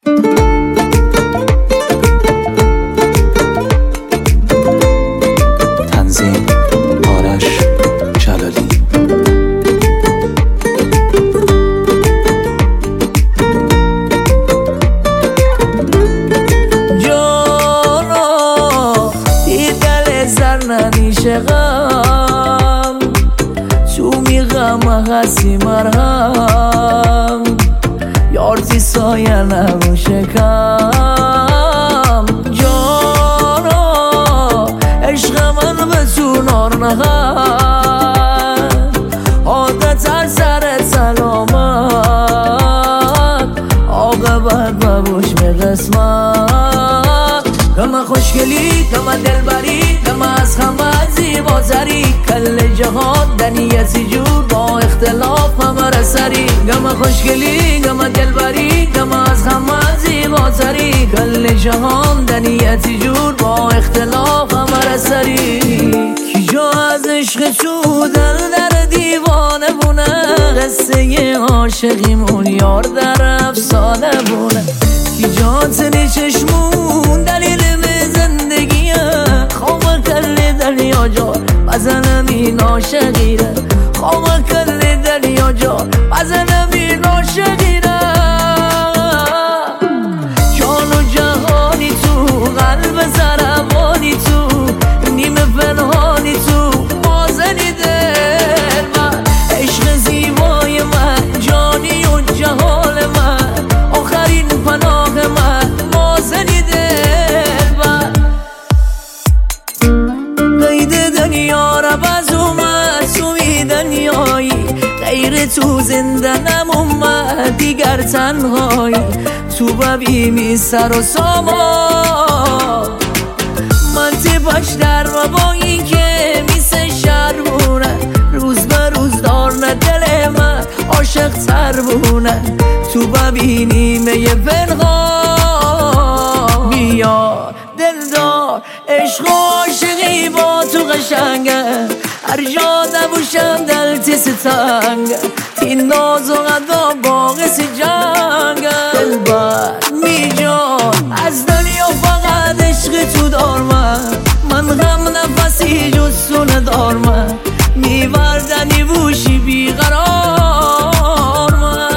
تنظیم آرش جلالی. جانا دیدل زرننی شغم تو میغم هستی مرهم یارتی سایه نمو شکم. جانا عشق من به تو نار نهد عادت هر سر سلامت عاقبت ببوش به قسمت. کم خوشگلی کم دلبری کم از همه زیباتری کل جهان دنیتی جور با اختلاف همه سری. کم خوشگلی کم دلبری کم از همه زیباتری کل جهان دنیتی جور با اختلاف همه سری. کی جا از عشق تو دل در دیوانه بونه قصه عاشقیمون یار در افسانه بونه. کی جا تنی چشمون دلیل زندگیه خواه کل دنیا جا بزنم این عاشقیره خواه کل دنیا جا بزنم این عاشقیره. جان و جهانی تو قلب زربانی تو نیمه پنهانی تو مازنی دل من عشق زیبای من جانی و جهان من آخرین پناه من مازنی دل من. قید دنیا را باز اومد توی دنیایی غیر تو زنده نمومد دیگر تنهایی تو ببینی سر و سامان من تیپش در و با این که میسه شرمونه روز به روز دارنه دل من عاشق تر بونه تو ببینی میه پنهان. بیا دلدار عشق و عاشقی با تو قشنگه هر جا نبوشم دلتی ستنگه این ناز و غدا باقی سی جنگه. دلبر می جان از دنیا فقط عشق تو دار من غم نفسی جز تو ندار من میوردنی بوشی بیقرار من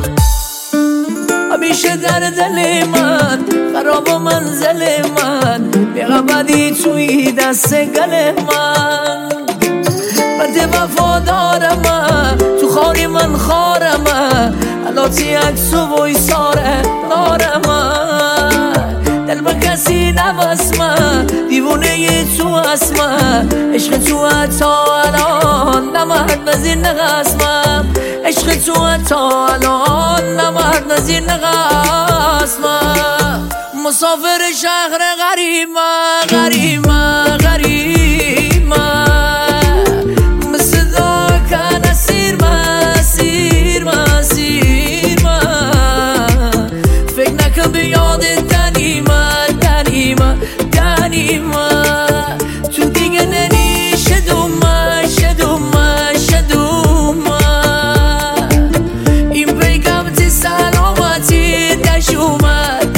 همیشه در دل من خراب و منزل من بیغبدی توی دست گل من بده وفادار من تو خاری من خار من علاتی عکس و ویساره نار من دل به کسی نبست من دیوونه تو هست من عشق تو حتا الان نمرد نزیر نقسمم عشق تو حتا الان نمرد نزیر نقسمم. مسافر شهر غریب من غریب من غریب من مثل داکن اسیر من سیر من سیر من فکر نکن به یاد دنی من دنی من دنی من تو دیگه ننی شدوم من شدوم من شدوم من این پیگم تی سلامتی دشومد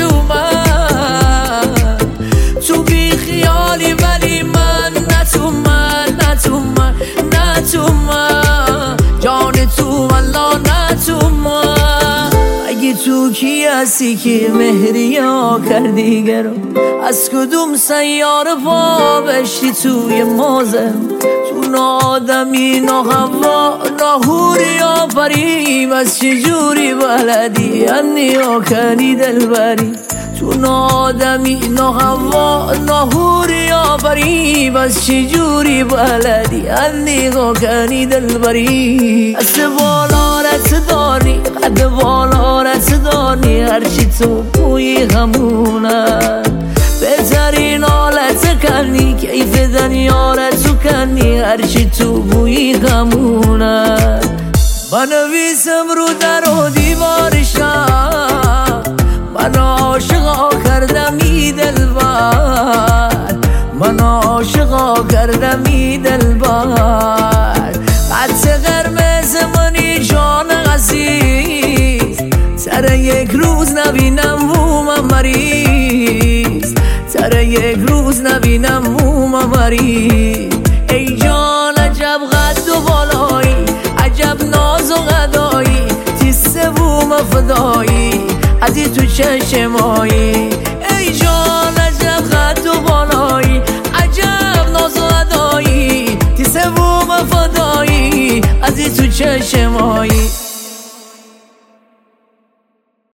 دشومد تو بی خیالی ولی من نتو من نتو من نتو من جان تو والا نتو من. اگه تو کی هستی که مهری ها کردی گرم از کدوم سیاره پا بشتی توی موزم تو نادمی نا هوا ناهوری آفریم از چجوری بلدی انی ها کنی دلبری تو نادمی نا هوا ناهوری آفریم از چجوری بلدی انی ها کنی دلبری. است بالا رت داری قد بالا رت داری هرچی تو بوی همونه بهترین حالت کنی کیف دنیا را تو کنی هرچی تو بوی همونه. بنویسم رو در و دیوارشم من عاشقا کردم ای دلبر من عاشقا کردم ای دلبر خط قرمز منی جان عزیز سر یک روز نبینم یک روز نبینم موممری. ای جان عجب قد و بالایی، عجب ناز و غدایی، تیسه و مفدایی ازی تو چشمایی. ای جان عجب قد و بالایی، عجب ناز و غدایی، تیسه و مفدایی ازی تو چشمایی.